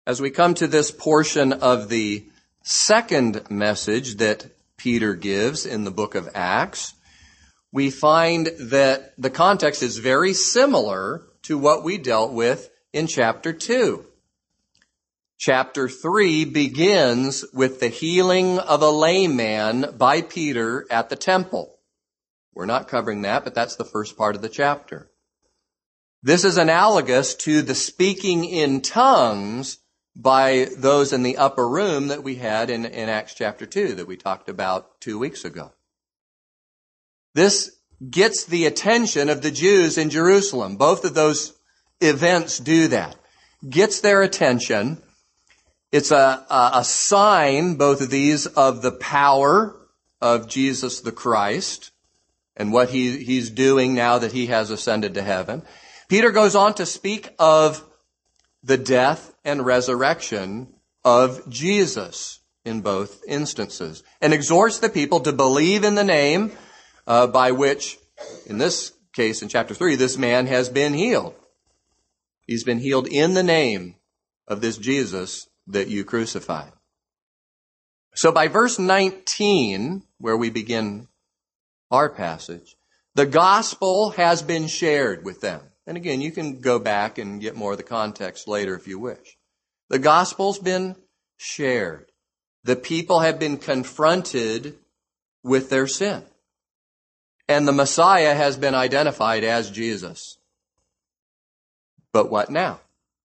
As we come to this portion of the second message that Peter gives in the book of Acts, we find that the context is very similar to what we dealt with in chapter 2. Chapter 3 begins with the healing of a lame man by Peter at the temple. We're not covering that, but that's the first part of the chapter. This is analogous to the speaking in tongues by those in the upper room that we had in Acts chapter 2 that we talked about 2 weeks ago. This gets the attention of the Jews in Jerusalem. Both of those events do that. Gets their attention. It's a sign, both of these, of the power of Jesus the Christ and what he's doing now that he has ascended to heaven. Peter goes on to speak of the death and resurrection of Jesus in both instances, and exhorts the people to believe in the name by which, in this case, in chapter 3, this man has been healed. He's been healed in the name of this Jesus that you crucified. So by verse 19, where we begin our passage, the gospel has been shared with them. And again, you can go back and get more of the context later if you wish. The gospel's been shared. The people have been confronted with their sin. And the Messiah has been identified as Jesus. But what now?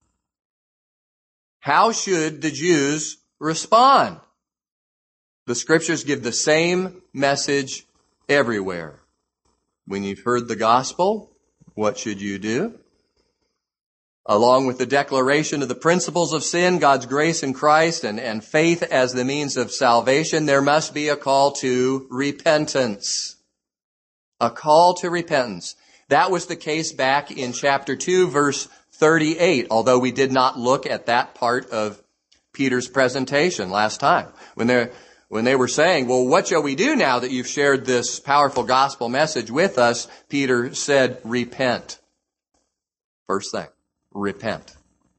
How should the Jews respond? The scriptures give the same message everywhere. When you've heard the gospel, what should you do? Along with the declaration of the principles of sin, God's grace in Christ, and faith as the means of salvation, there must be a call to repentance. A call to repentance. That was the case back in chapter 2, verse 38, although we did not look at that part of Peter's presentation last time. When they were saying, well, what shall we do now that you've shared this powerful gospel message with us? Peter said, repent. First thing, repent.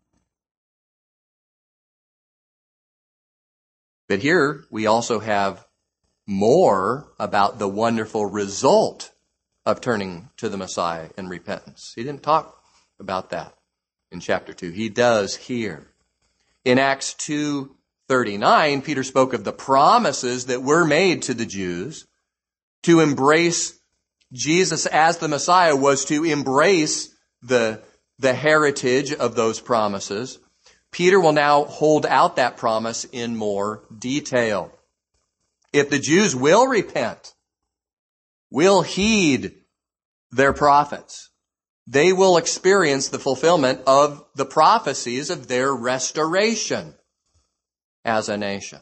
But here we also have more about the wonderful result of turning to the Messiah in repentance. He didn't talk about that in chapter 2. He does here. In Acts 2:39, Peter spoke of the promises that were made to the Jews. To embrace Jesus as the Messiah was to embrace the heritage of those promises. Peter will now hold out that promise in more detail. If the Jews will repent, will heed their prophets, they will experience the fulfillment of the prophecies of their restoration as a nation.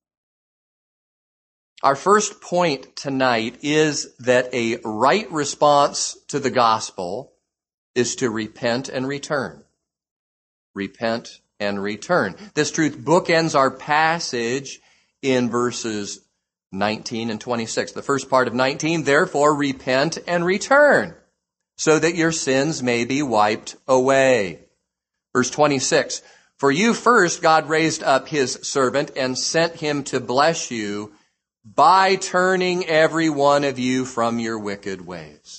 Our first point tonight is that a right response to the gospel is to repent and return. Repent and return. This truth bookends our passage in verses 19 and 26. The first part of 19, therefore repent and return, so that your sins may be wiped away. Verse 26, for you first God raised up his servant and sent him to bless you by turning every one of you from your wicked ways.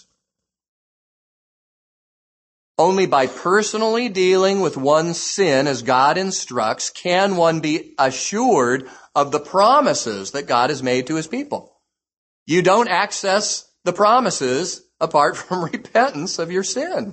Only by personally dealing with one's sin as God instructs can one be assured of the promises that God has made to his people. You don't access the promises apart from repentance of your sin.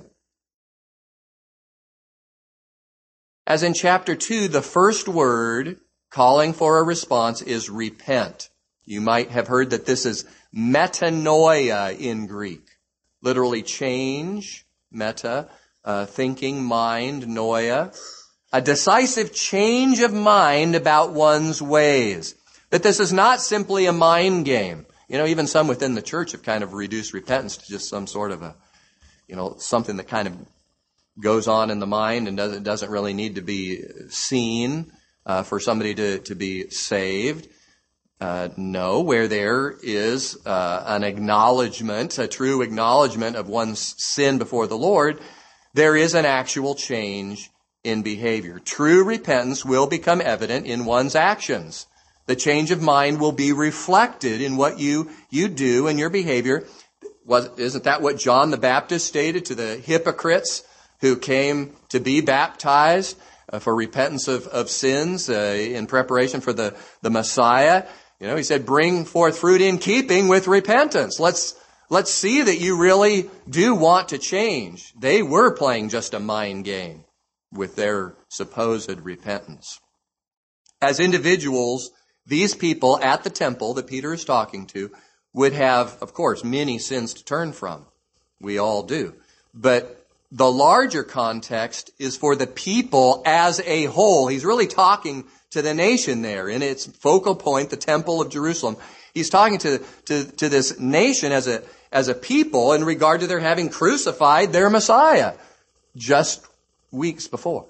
As in chapter 2, the first word calling for a response is repent. You might have heard that this is metanoia in Greek. Literally change, meta, thinking, mind, noia. A decisive change of mind about one's ways. That this is not simply a mind game. You know, even some within the church have kind of reduced repentance to just some sort of a, something that kind of goes on in the mind and doesn't really need to be seen for somebody to be saved. No, where there is an acknowledgement, a true acknowledgement of one's sin before the Lord, there is an actual change in behavior. True repentance will become evident in one's actions. The change of mind will be reflected in what you do and your behavior. Isn't that what John the Baptist stated to the hypocrites who came to be baptized for repentance of sins in preparation for the Messiah? He said, bring forth fruit in keeping with repentance. Let's see that you really do want to change. They were playing just a mind game with their supposed repentance. As individuals, these people at the temple that Peter is talking to would have, of course, many sins to turn from. We all do. But the larger context is for the people as a whole. He's really talking to the nation there in its focal point, the temple of Jerusalem. He's talking to this nation as a people in regard to their having crucified their Messiah just weeks before.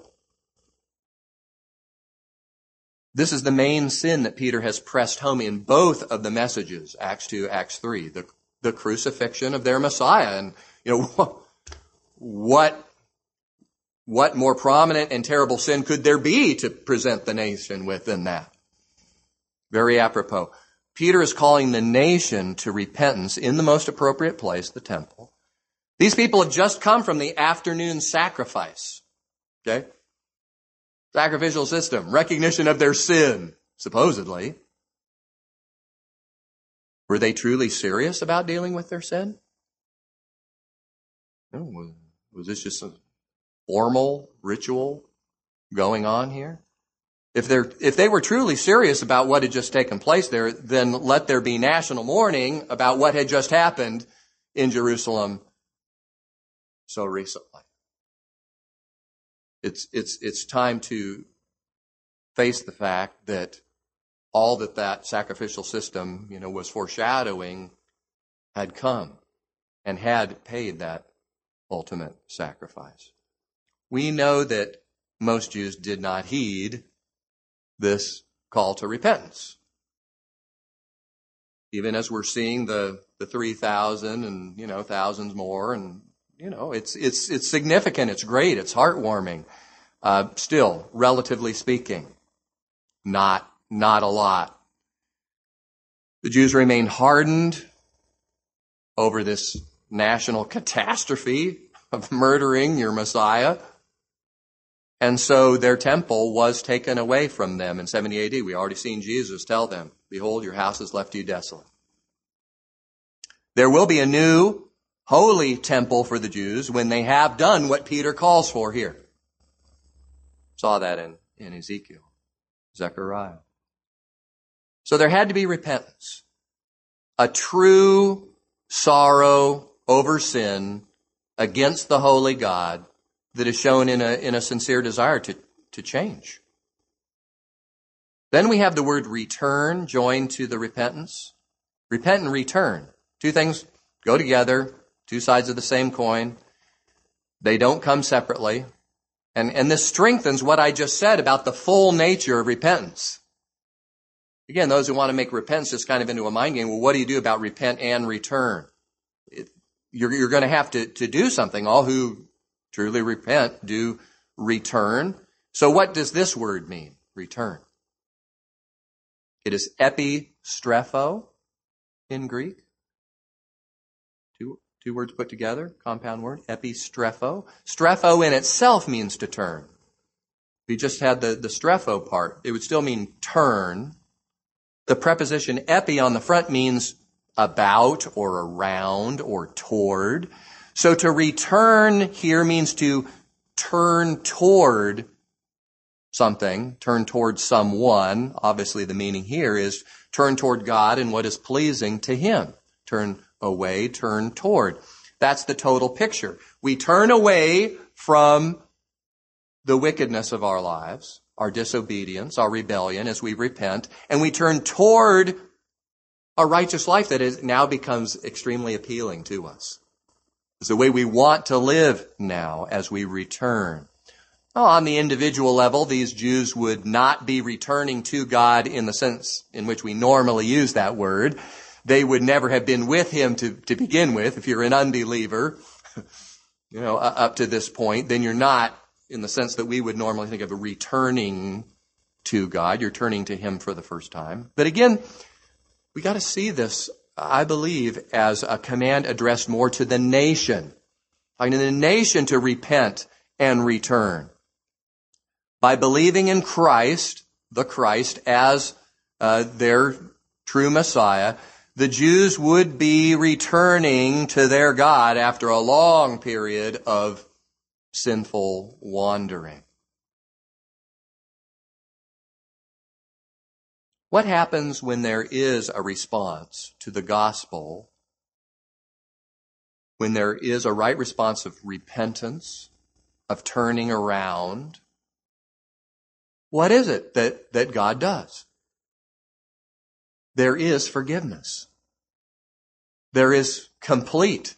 This is the main sin that Peter has pressed home in both of the messages, Acts 2, Acts 3, the crucifixion of their Messiah. And, what more prominent and terrible sin could there be to present the nation with than that? Very apropos. Peter is calling the nation to repentance in the most appropriate place, the temple. These people have just come from the afternoon sacrifice. Okay? Sacrificial system, recognition of their sin, supposedly. Were they truly serious about dealing with their sin? Was this just a formal ritual going on here? If they were truly serious about what had just taken place there, then let there be national mourning about what had just happened in Jerusalem so recently. It's time to face the fact that all that sacrificial system, was foreshadowing had come and had paid that ultimate sacrifice. We know that most Jews did not heed this call to repentance. Even as we're seeing the 3,000 and, thousands more, and, it's significant, it's great, it's heartwarming. Still, relatively speaking, not a lot. The Jews remain hardened over this national catastrophe of murdering your Messiah. And so their temple was taken away from them in 70 AD. We already seen Jesus tell them, behold, your house is left to you desolate. There will be a new holy temple for the Jews when they have done what Peter calls for here. Saw that in Ezekiel, Zechariah. So there had to be repentance. A true sorrow over sin against the holy God that is shown in a sincere desire to change. Then we have the word return joined to the repentance. Repent and return. Two things go together, two sides of the same coin. They don't come separately. And this strengthens what I just said about the full nature of repentance. Again, those who want to make repentance just kind of into a mind game, well, what do you do about repent and return? You're going to have to do something. All who truly repent do return. So what does this word mean, return? It is epistrepho in Greek. Two words put together, compound word, epistrepho. Strepho in itself means to turn. If you just had the strepho part, it would still mean turn. The preposition epi on the front means about or around or toward. So to return here means to turn toward something, turn toward someone. Obviously the meaning here is turn toward God and what is pleasing to Him. Turn away, turn toward. That's the total picture. We turn away from the wickedness of our lives, our disobedience, our rebellion as we repent, and we turn toward a righteous life that now becomes extremely appealing to us. It's the way we want to live now as we return. On the individual level, these Jews would not be returning to God in the sense in which we normally use that word. They would never have been with Him to begin with. If you're an unbeliever, up to this point, then you're not in the sense that we would normally think of a returning to God. You're turning to Him for the first time. But again, we got to see this, I believe, as a command addressed more to the nation. I mean, the nation to repent and return. By believing in Christ, the Christ, as their true Messiah, the Jews would be returning to their God after a long period of sinful wandering. What happens when there is a response to the gospel, when there is a right response of repentance, of turning around? What is it that God does? There is forgiveness. There is complete,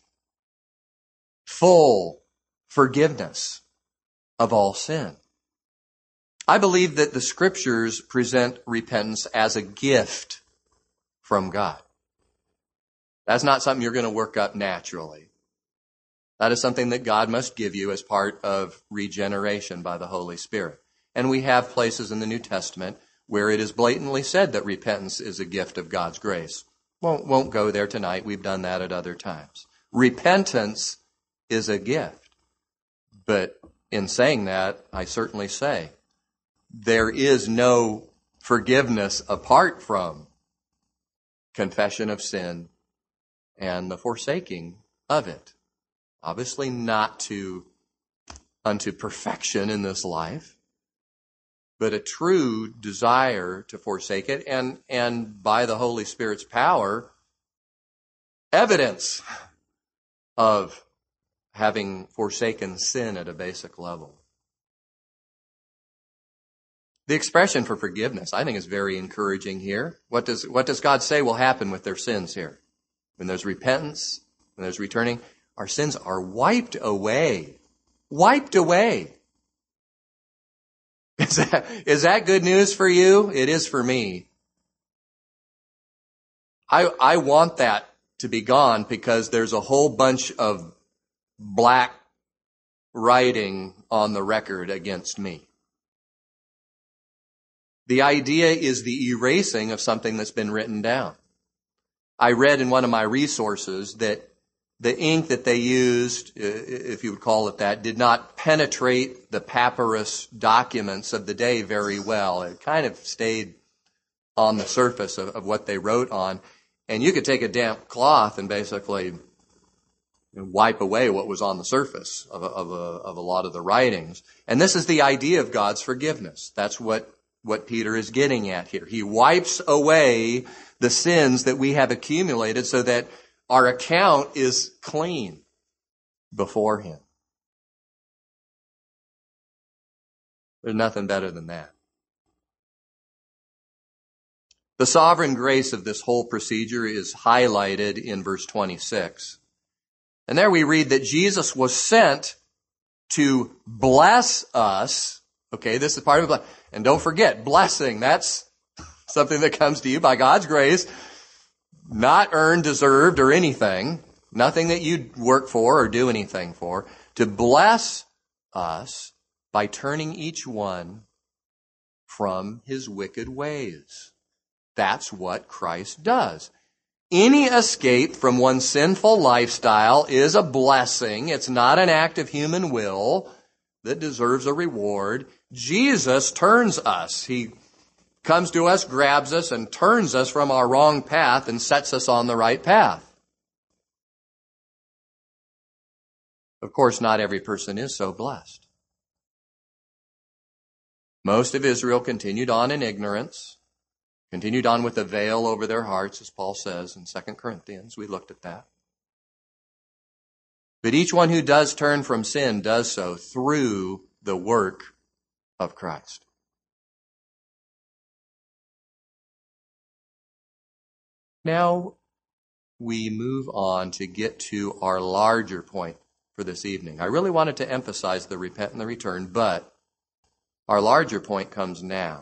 full forgiveness of all sin. I believe that the Scriptures present repentance as a gift from God. That's not something you're going to work up naturally. That is something that God must give you as part of regeneration by the Holy Spirit. And we have places in the New Testament where it is blatantly said that repentance is a gift of God's grace. Won't go there tonight. We've done that at other times. Repentance is a gift. But in saying that, I certainly say, there is no forgiveness apart from confession of sin and the forsaking of it. Obviously not unto perfection in this life, but a true desire to forsake it, and by the Holy Spirit's power, evidence of having forsaken sin at a basic level. The expression for forgiveness, I think, is very encouraging here. What does God say will happen with their sins here? When there's repentance, when there's returning, our sins are wiped away. Wiped away. Is that good news for you? It is for me. I want that to be gone because there's a whole bunch of black writing on the record against me. The idea is the erasing of something that's been written down. I read in one of my resources that the ink that they used, if you would call it that, did not penetrate the papyrus documents of the day very well. It kind of stayed on the surface of what they wrote on. And you could take a damp cloth and basically wipe away what was on the surface of a lot of the writings. And this is the idea of God's forgiveness. That's what Peter is getting at here. He wipes away the sins that we have accumulated so that our account is clean before Him. There's nothing better than that. The sovereign grace of this whole procedure is highlighted in verse 26. And there we read that Jesus was sent to bless us. Okay, this is part of the blessing. And don't forget, blessing, that's something that comes to you by God's grace. Not earned, deserved, or anything. Nothing that you work for or do anything for. To bless us by turning each one from his wicked ways. That's what Christ does. Any escape from one's sinful lifestyle is a blessing. It's not an act of human will that deserves a reward. Jesus turns us. He comes to us, grabs us, and turns us from our wrong path and sets us on the right path. Of course, not every person is so blessed. Most of Israel continued on in ignorance, continued on with a veil over their hearts, as Paul says in 2 Corinthians. We looked at that. But each one who does turn from sin does so through the work of Christ. Now we move on to get to our larger point for this evening. I really wanted to emphasize the repent and the return, but our larger point comes now.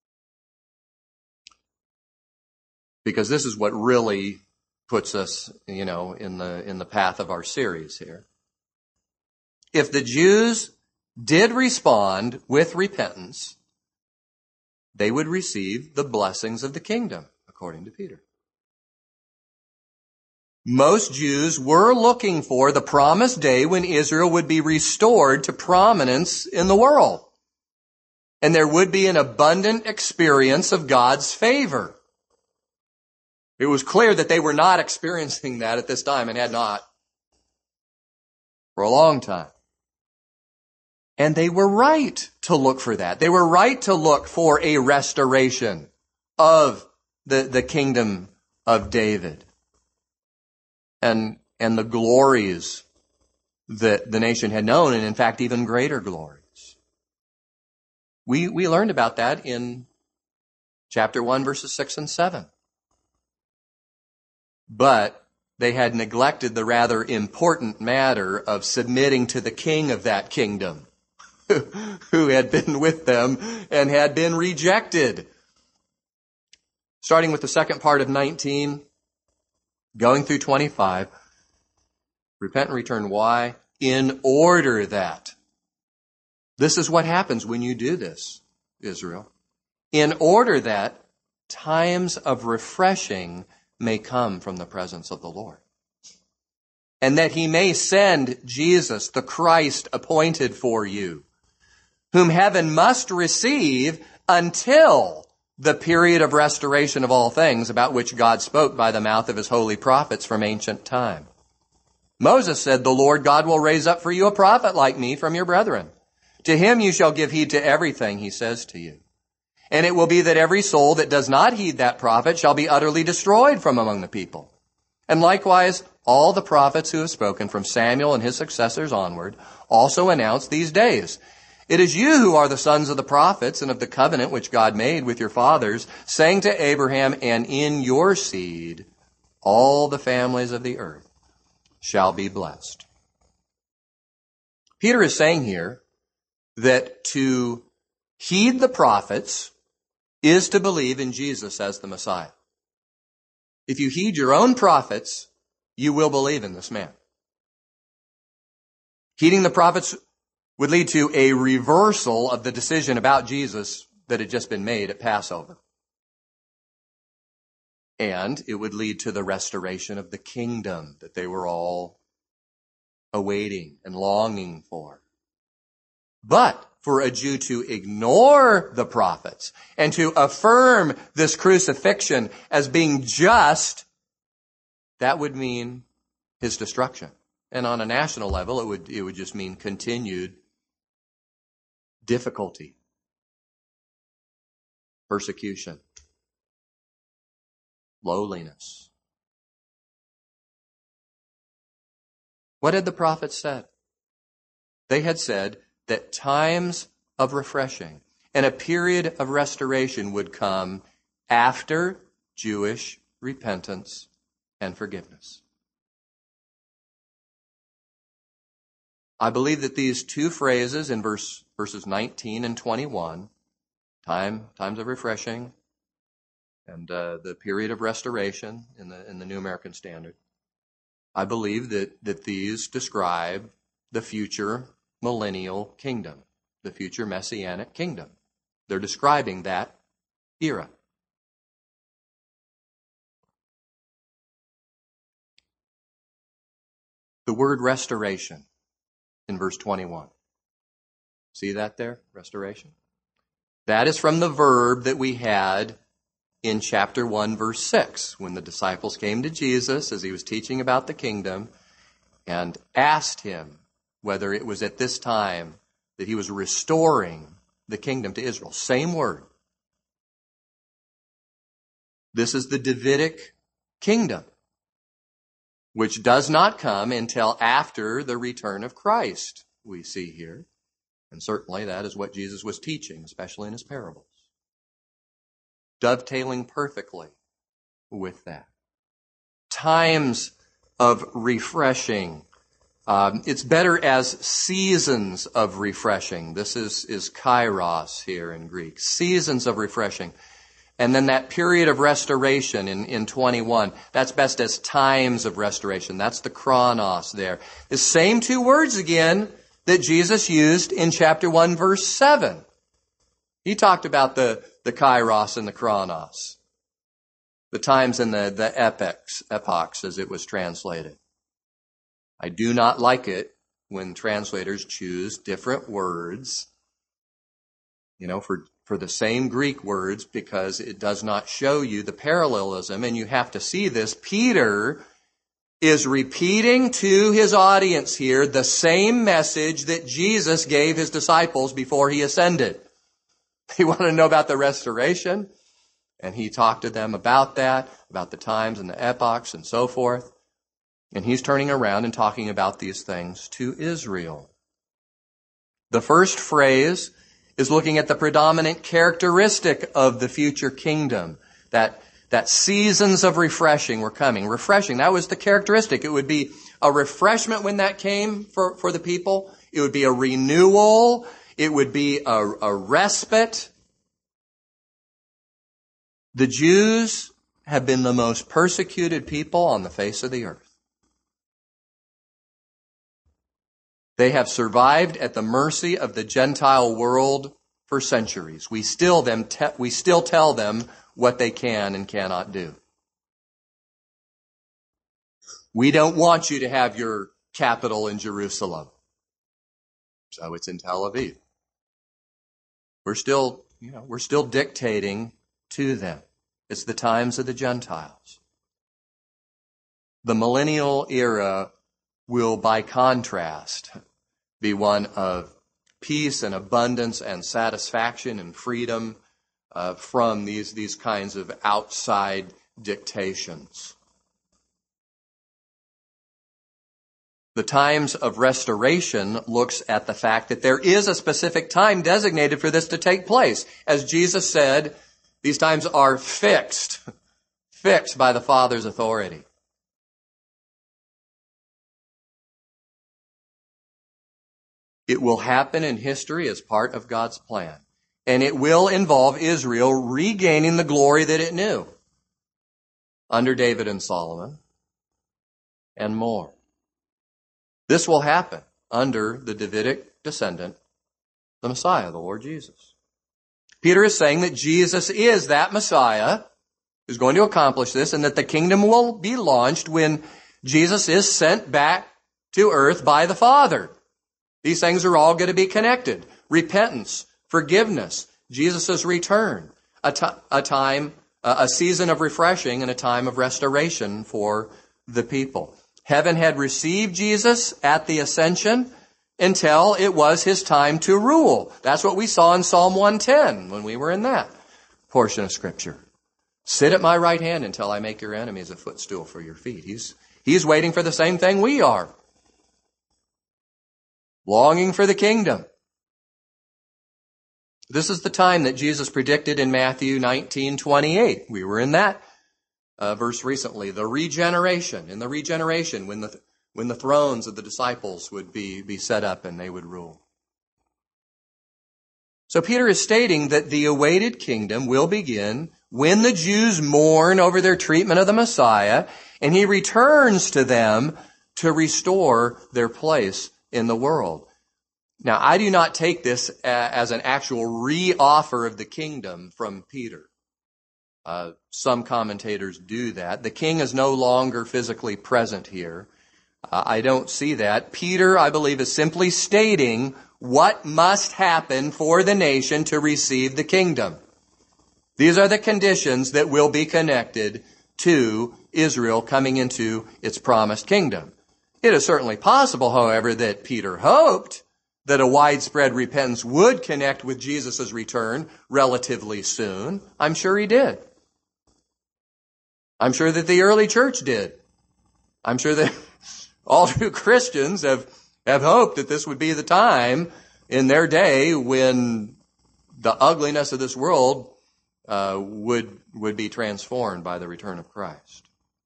Because this is what really puts us, in the path of our series here. If the Jews did respond with repentance, they would receive the blessings of the kingdom, according to Peter. Most Jews were looking for the promised day when Israel would be restored to prominence in the world. And there would be an abundant experience of God's favor. It was clear that they were not experiencing that at this time and had not for a long time. And they were right to look for that. They were right to look for a restoration of the kingdom of David and the glories that the nation had known, and in fact, even greater glories. We learned about that in chapter 1, verses 6 and 7. But they had neglected the rather important matter of submitting to the king of that kingdom, who had been with them and had been rejected. Starting with the second part of 19, going through 25, repent and return. Why? In order that. This is what happens when you do this, Israel. In order that times of refreshing may come from the presence of the Lord. And that he may send Jesus, the Christ appointed for you, whom heaven must receive until the period of restoration of all things about which God spoke by the mouth of his holy prophets from ancient time. Moses said, the Lord God will raise up for you a prophet like me from your brethren. To him you shall give heed to everything he says to you. And it will be that every soul that does not heed that prophet shall be utterly destroyed from among the people. And likewise, all the prophets who have spoken from Samuel and his successors onward also announce these days. It is you who are the sons of the prophets and of the covenant which God made with your fathers, saying to Abraham, and in your seed all the families of the earth shall be blessed. Peter is saying here that to heed the prophets is to believe in Jesus as the Messiah. If you heed your own prophets, you will believe in this man. Heeding the prophets would lead to a reversal of the decision about Jesus that had just been made at Passover. And it would lead to the restoration of the kingdom that they were all awaiting and longing for. But for a Jew to ignore the prophets and to affirm this crucifixion as being just, that would mean his destruction. And on a national level, it would just mean continued difficulty, persecution, lowliness. What had the prophets said? They had said that times of refreshing and a period of restoration would come after Jewish repentance and forgiveness. I believe that these two phrases in verses 19 and 21, times of refreshing and the period of restoration in the New American Standard, I believe that these describe the future millennial kingdom, the future messianic kingdom. They're describing that era. The word restoration in verse 21. See that there? Restoration. That is from the verb that we had in chapter 1, verse 6, when the disciples came to Jesus as he was teaching about the kingdom and asked him whether it was at this time that he was restoring the kingdom to Israel. Same word. This is the Davidic kingdom, which does not come until after the return of Christ, we see here. And certainly that is what Jesus was teaching, especially in his parables. Dovetailing perfectly with that. Times of refreshing. It's better as seasons of refreshing. This is kairos here in Greek. Seasons of refreshing. And then that period of restoration in 21, that's best as times of restoration. That's the chronos there. The same two words again that Jesus used in chapter 1, verse 7. He talked about the kairos and the chronos, the times and the epochs as it was translated. I do not like it when translators choose different words, for the same Greek words, because it does not show you the parallelism, and you have to see this. Peter is repeating to his audience here the same message that Jesus gave his disciples before he ascended. They wanted to know about the restoration, and he talked to them about that, about the times and the epochs and so forth. And he's turning around and talking about these things to Israel. The first phrase is looking at the predominant characteristic of the future kingdom, that seasons of refreshing were coming. Refreshing, that was the characteristic. It would be a refreshment when that came for the people. It would be a renewal. It would be a respite. The Jews have been the most persecuted people on the face of the earth. They have survived at the mercy of the Gentile world for centuries. We still tell them what they can and cannot do. We don't want you to have your capital in Jerusalem, so it's in Tel Aviv. We're still dictating to them. It's the times of the Gentiles. The millennial era will, by contrast, be one of peace and abundance and satisfaction and freedom from these kinds of outside dictations. The times of restoration looks at the fact that there is a specific time designated for this to take place. As Jesus said, these times are fixed by the Father's authority. It will happen in history as part of God's plan. And it will involve Israel regaining the glory that it knew under David and Solomon and more. This will happen under the Davidic descendant, the Messiah, the Lord Jesus. Peter is saying that Jesus is that Messiah who's going to accomplish this, and that the kingdom will be launched when Jesus is sent back to earth by the Father. These things are all going to be connected. Repentance, forgiveness, Jesus' return, a season of refreshing and a time of restoration for the people. Heaven had received Jesus at the ascension until it was his time to rule. That's what we saw in Psalm 110 when we were in that portion of Scripture. Sit at my right hand until I make your enemies a footstool for your feet. He's waiting for the same thing we are. Longing for the kingdom. This is the time that Jesus predicted in Matthew 19:28. We were in that verse recently. The regeneration. In the regeneration, when the thrones of the disciples would be set up and they would rule. So Peter is stating that the awaited kingdom will begin when the Jews mourn over their treatment of the Messiah, and he returns to them to restore their place in the world. Now, I do not take this as an actual re-offer of the kingdom from Peter. Some commentators do that. The king is no longer physically present here. I don't see that. Peter, I believe, is simply stating what must happen for the nation to receive the kingdom. These are the conditions that will be connected to Israel coming into its promised kingdom. It is certainly possible, however, that Peter hoped that a widespread repentance would connect with Jesus' return relatively soon. I'm sure he did. I'm sure that the early church did. I'm sure that all true Christians have hoped that this would be the time in their day when the ugliness of this world would be transformed by the return of Christ.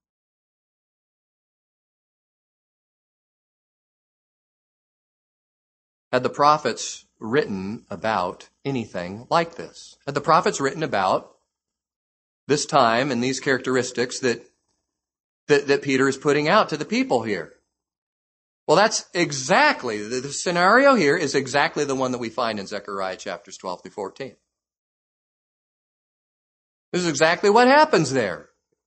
Had the prophets written about anything like this? Had the prophets written about this time and these characteristics that Peter is putting out to the people here? Well, that's exactly, the scenario here is exactly the one that we find in Zechariah chapters 12 through 14. This is exactly what happens there.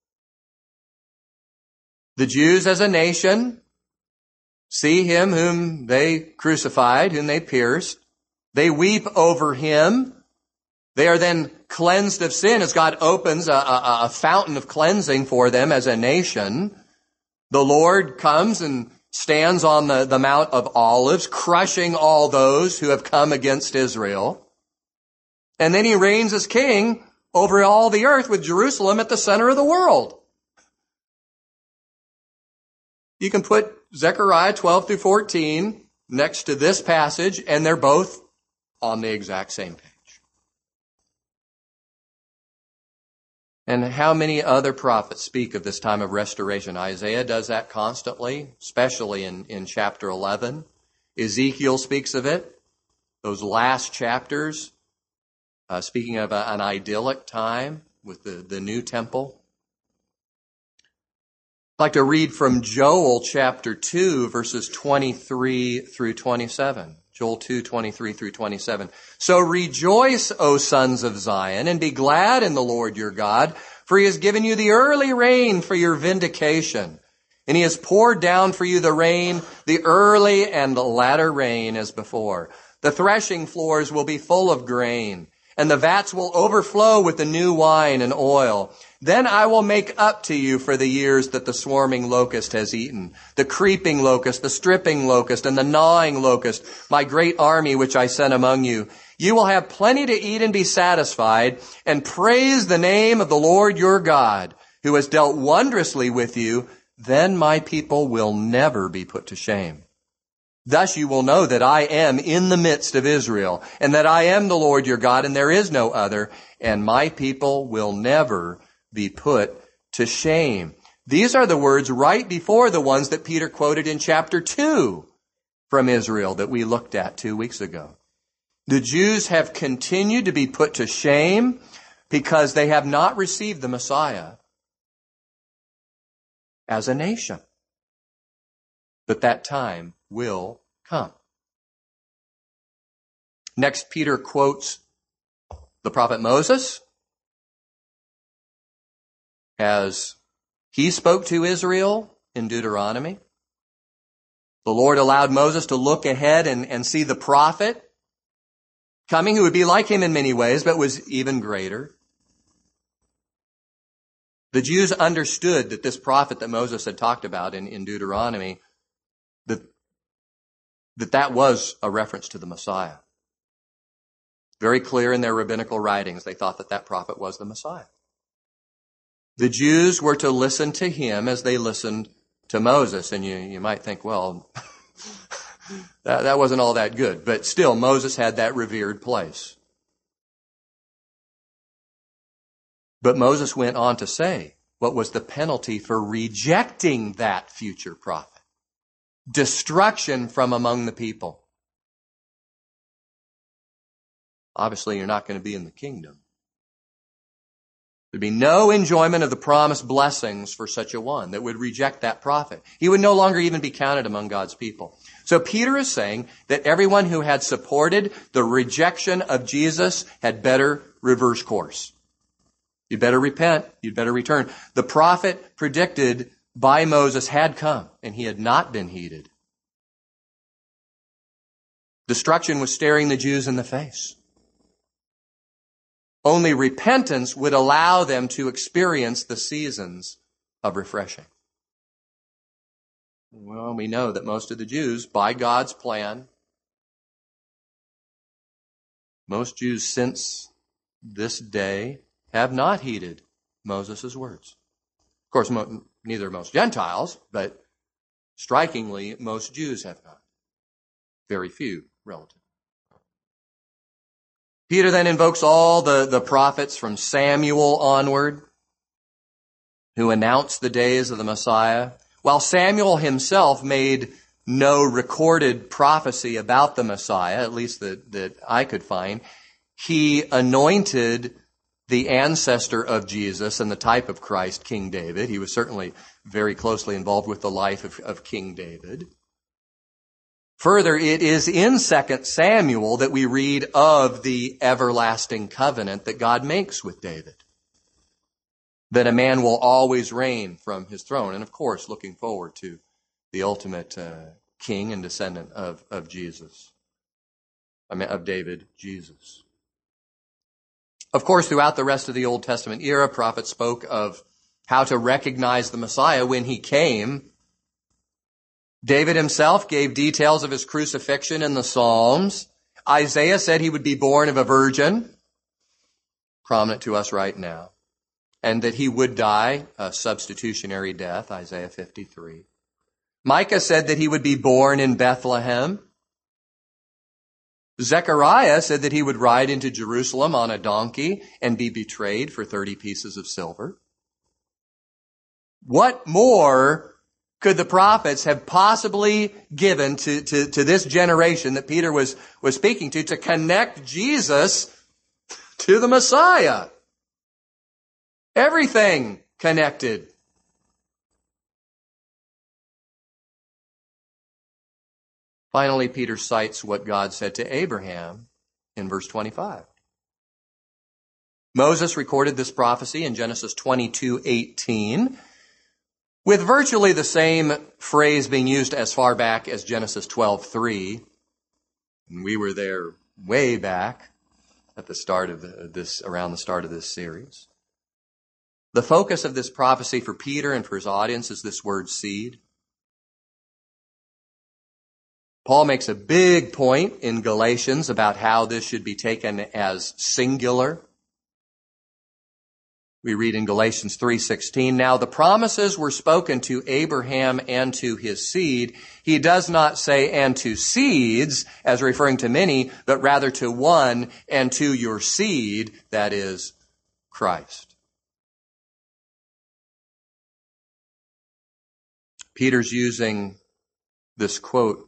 The Jews as a nation see him whom they crucified, whom they pierced. They weep over him. They are then cleansed of sin as God opens a fountain of cleansing for them as a nation. The Lord comes and stands on the Mount of Olives, crushing all those who have come against Israel. And then he reigns as king over all the earth with Jerusalem at the center of the world. You can put Zechariah 12 through 14 next to this passage, and they're both on the exact same page. And how many other prophets speak of this time of restoration? Isaiah does that constantly, especially in chapter 11. Ezekiel speaks of it. Those last chapters, speaking of an idyllic time with the new temple. I'd like to read from Joel chapter 2, verses 23 through 27. Joel 2, 23 through 27. So rejoice, O sons of Zion, and be glad in the Lord your God, for he has given you the early rain for your vindication. And he has poured down for you the rain, the early and the latter rain as before. The threshing floors will be full of grain, and the vats will overflow with the new wine and oil. Then I will make up to you for the years that the swarming locust has eaten, the creeping locust, the stripping locust, and the gnawing locust, my great army which I sent among you. You will have plenty to eat and be satisfied, and praise the name of the Lord your God, who has dealt wondrously with you. Then my people will never be put to shame. Thus you will know that I am in the midst of Israel, and that I am the Lord your God, and there is no other, and my people will never be put to shame. These are the words right before the ones that Peter quoted in chapter 2 from Israel that we looked at 2 weeks ago. The Jews have continued to be put to shame because they have not received the Messiah as a nation. But that time will come. Next, Peter quotes the prophet Moses as he spoke to Israel in Deuteronomy. The Lord allowed Moses to look ahead and see the prophet coming who would be like him in many ways, but was even greater. The Jews understood that this prophet that Moses had talked about in Deuteronomy, that was a reference to the Messiah. Very clear in their rabbinical writings, they thought that prophet was the Messiah. The Jews were to listen to him as they listened to Moses. And you might think, well, that wasn't all that good. But still, Moses had that revered place. But Moses went on to say what was the penalty for rejecting that future prophet. Destruction from among the people. Obviously, you're not going to be in the kingdom. There'd be no enjoyment of the promised blessings for such a one that would reject that prophet. He would no longer even be counted among God's people. So Peter is saying that everyone who had supported the rejection of Jesus had better reverse course. You'd better repent. You'd better return. The prophet predicted by Moses had come, and he had not been heeded. Destruction was staring the Jews in the face. Only repentance would allow them to experience the seasons of refreshing. Well, we know that most of the Jews, by God's plan, most Jews since this day have not heeded Moses' words. Of course, neither most Gentiles, but strikingly, most Jews have not. Very few, relatively. Peter then invokes all the prophets from Samuel onward who announced the days of the Messiah. While Samuel himself made no recorded prophecy about the Messiah, at least that I could find, he anointed the ancestor of Jesus and the type of Christ, King David. He was certainly very closely involved with the life of King David. Further, it is in 2 Samuel that we read of the everlasting covenant that God makes with David. That a man will always reign from his throne. And of course, looking forward to the ultimate king and descendant of Jesus. Of David, Jesus. Of course, throughout the rest of the Old Testament era, prophets spoke of how to recognize the Messiah when he came. David himself gave details of his crucifixion in the Psalms. Isaiah said he would be born of a virgin, prominent to us right now, and that he would die a substitutionary death, Isaiah 53. Micah said that he would be born in Bethlehem. Zechariah said that he would ride into Jerusalem on a donkey and be betrayed for 30 pieces of silver. What more could the prophets have possibly given to this generation that Peter was speaking to connect Jesus to the Messiah? Everything connected. Finally, Peter cites what God said to Abraham in verse 25. Moses recorded this prophecy in Genesis 22:18. With virtually the same phrase being used as far back as Genesis 12:3. We were there way back at the start of around the start of this series. The focus of this prophecy for Peter and for his audience is this word seed. Paul makes a big point in Galatians about how this should be taken as singular. We read in Galatians 3:16, now the promises were spoken to Abraham and to his seed. He does not say and to seeds, as referring to many, but rather to one and to your seed, that is Christ. Peter's using this quote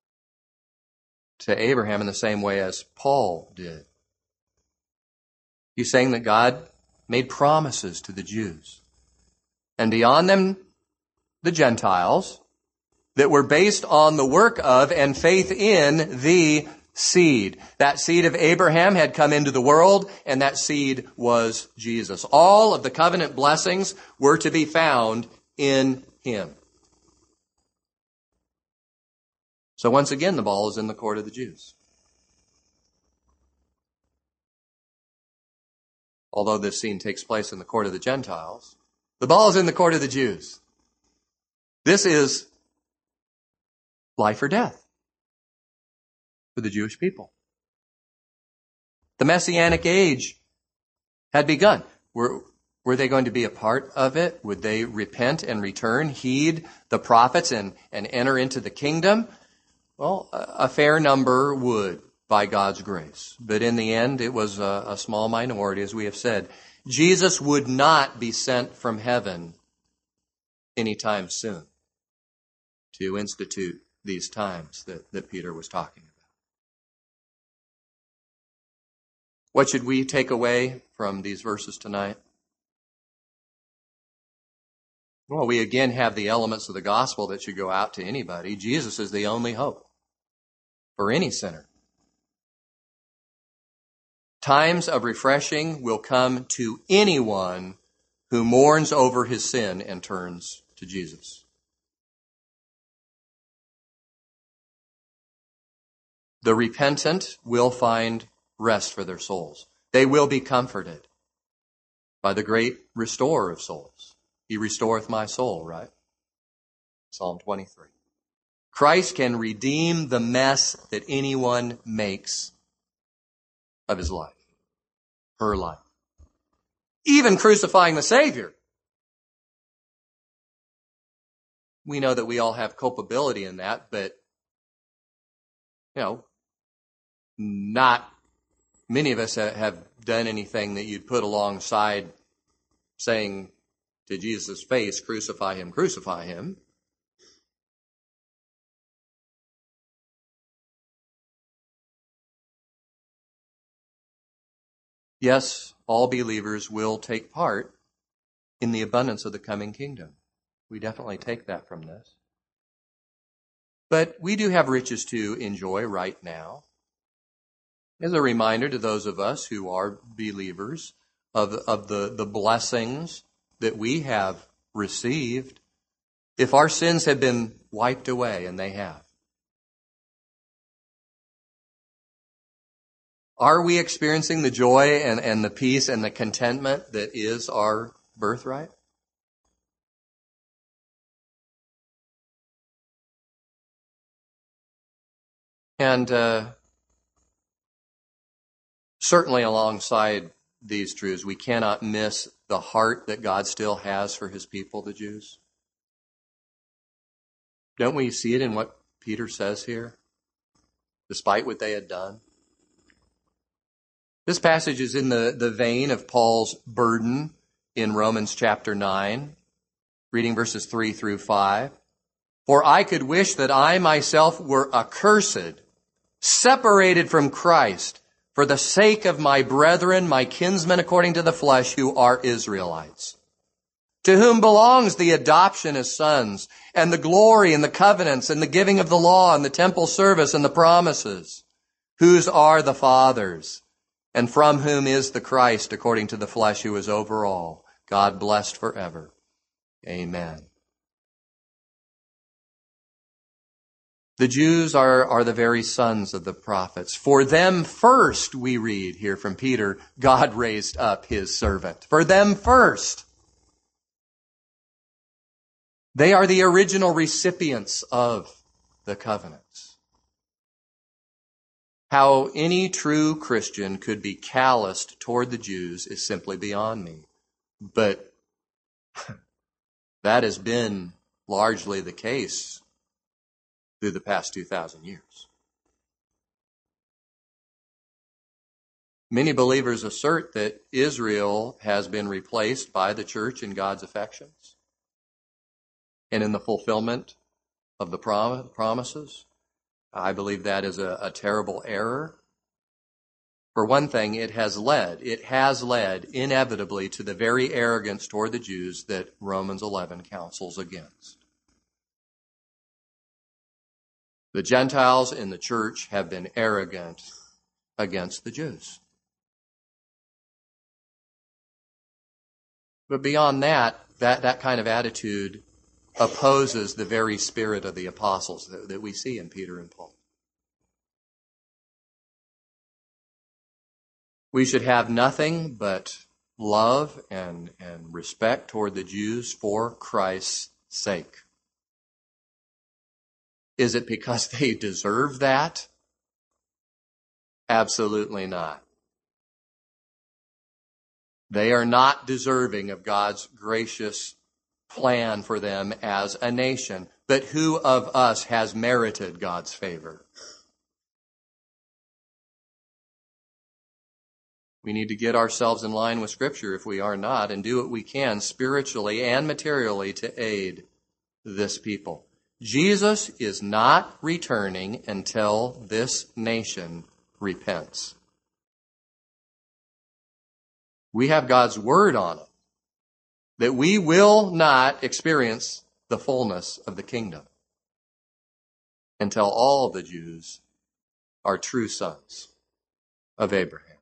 to Abraham in the same way as Paul did. He's saying that God made promises to the Jews, and beyond them, the Gentiles, that were based on the work of and faith in the seed. That seed of Abraham had come into the world, and that seed was Jesus. All of the covenant blessings were to be found in him. So once again, the ball is in the court of the Jews. Although this scene takes place in the court of the Gentiles, the ball is in the court of the Jews. This is life or death for the Jewish people. The Messianic age had begun. Were they going to be a part of it? Would they repent and return, heed the prophets, and enter into the kingdom? Well, a fair number would, by God's grace. But in the end, it was a small minority, as we have said. Jesus would not be sent from heaven anytime soon to institute these times that Peter was talking about. What should we take away from these verses tonight? Well, we again have the elements of the gospel that should go out to anybody. Jesus is the only hope for any sinner. Times of refreshing will come to anyone who mourns over his sin and turns to Jesus. The repentant will find rest for their souls. They will be comforted by the great restorer of souls. He restoreth my soul, right? Psalm 23. Christ can redeem the mess that anyone makes of his life, her life. Even crucifying the Savior. We know that we all have culpability in that, but, not many of us have done anything that you'd put alongside saying to Jesus' face, crucify him, crucify him. Yes, all believers will take part in the abundance of the coming kingdom. We definitely take that from this. But we do have riches to enjoy right now. As a reminder to those of us who are believers of the blessings that we have received, if our sins have been wiped away, and they have, are we experiencing the joy and the peace and the contentment that is our birthright? And certainly alongside these truths, we cannot miss the heart that God still has for his people, the Jews. Don't we see it in what Peter says here, despite what they had done? This passage is in the vein of Paul's burden in Romans chapter 9, reading verses 3 through 5. For I could wish that I myself were accursed, separated from Christ, for the sake of my brethren, my kinsmen according to the flesh, who are Israelites, to whom belongs the adoption as sons, and the glory and the covenants, and the giving of the law, and the temple service, and the promises, whose are the fathers, and from whom is the Christ according to the flesh, who is over all, God blessed forever. Amen. The Jews are the very sons of the prophets. For them first, we read here from Peter, God raised up his servant. For them first. They are the original recipients of the covenants. How any true Christian could be calloused toward the Jews is simply beyond me. But that has been largely the case through the past 2,000 years. Many believers assert that Israel has been replaced by the church in God's affections and in the fulfillment of the promises. I believe that is a terrible error. For one thing, it has led inevitably to the very arrogance toward the Jews that Romans 11 counsels against. The Gentiles in the church have been arrogant against the Jews. But beyond that kind of attitude opposes the very spirit of the apostles that we see in Peter and Paul. We should have nothing but love and respect toward the Jews for Christ's sake. Is it because they deserve that? Absolutely not. They are not deserving of God's gracious plan for them as a nation. But who of us has merited God's favor? We need to get ourselves in line with Scripture if we are not, and do what we can spiritually and materially to aid this people. Jesus is not returning until this nation repents. We have God's word on it that we will not experience the fullness of the kingdom until all the Jews are true sons of Abraham.